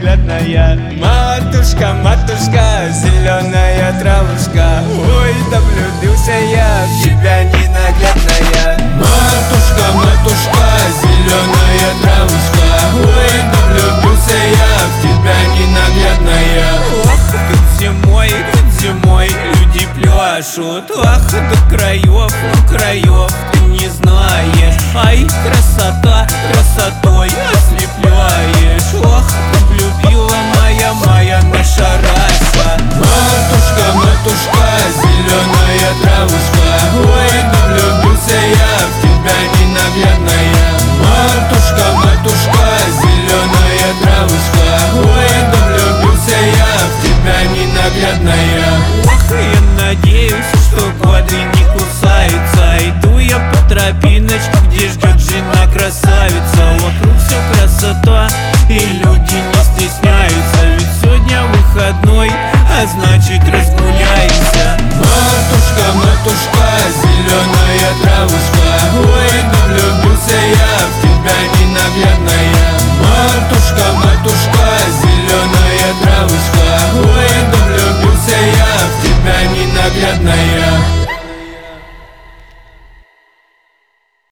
ненаглядная. Матушка, матушка, зеленая травушка, ой, да влюбился я в тебя, ненаглядная. Матушка, матушка, зеленая травушка, ой, да влюбился я в тебя, ненаглядная. Ох, тут зимой люди пляшут, ах, до краев ты не знаешь. Ай, красота, красотой ослепляешь. Ох, как любила моя наша раса. Матушка, матушка, зеленая травушка, ой, да влюбился я в тебя, ненаглядная. Матушка, матушка, зеленая травушка, ой, да влюбился я в тебя, ненаглядная.